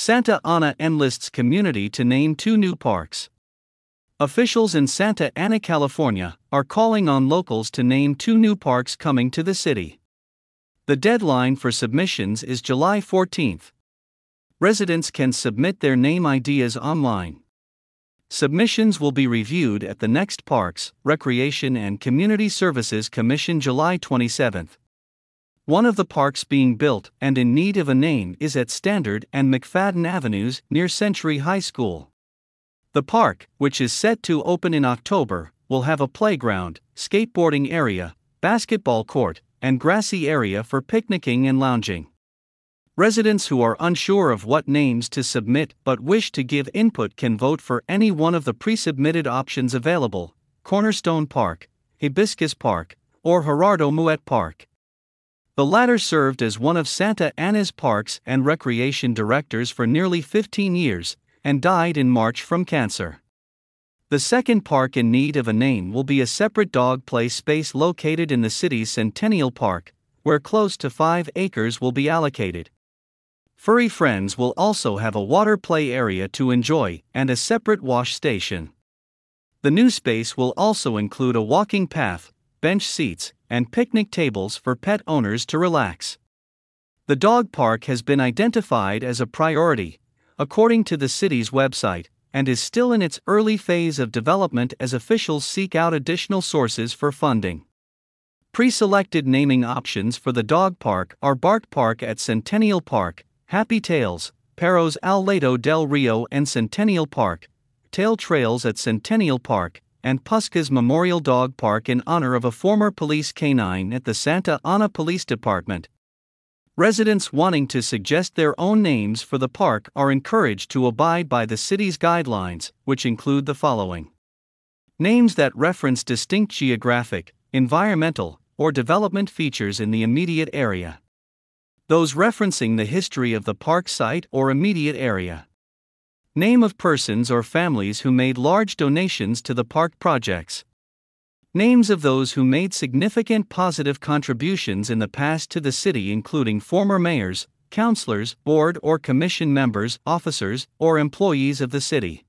Santa Ana enlists community to name 2 new parks. Officials in Santa Ana, California, are calling on locals to name 2 new parks coming to the city. The deadline for submissions is July 14th. Residents can submit their name ideas online. Submissions will be reviewed at the next Parks, Recreation and Community Services Commission July 27th. One of the parks being built and in need of a name is at Standard and McFadden Avenues near Century High School. The park, which is set to open in October, will have a playground, skateboarding area, basketball court, and grassy area for picnicking and lounging. Residents who are unsure of what names to submit but wish to give input can vote for any one of the pre-submitted options available: Cornerstone Park, Hibiscus Park, or Gerardo Muet Park. The latter served as one of Santa Ana's parks and recreation directors for nearly 15 years, and died in March from cancer. The second park in need of a name will be a separate dog play space located in the city's Centennial Park, where close to 5 acres will be allocated. Furry friends will also have a water play area to enjoy and a separate wash station. The new space will also include a walking path, bench seats, and picnic tables for pet owners to relax. The dog park has been identified as a priority, according to the city's website, and is still in its early phase of development as officials seek out additional sources for funding. Pre-selected naming options for the dog park are Bark Park at Centennial Park, Happy Tails, Perros al Lado del Rio and Centennial Park, Tail Trails at Centennial Park, and Puskas Memorial Dog Park in honor of a former police canine at the Santa Ana Police Department. Residents wanting to suggest their own names for the park are encouraged to abide by the city's guidelines, which include the following: names that reference distinct geographic, environmental, or development features in the immediate area. Those referencing the history of the park site or immediate area. Name of persons or families who made large donations to the park projects. Names of those who made significant positive contributions in the past to the city, including former mayors, councilors, board or commission members, officers, or employees of the city.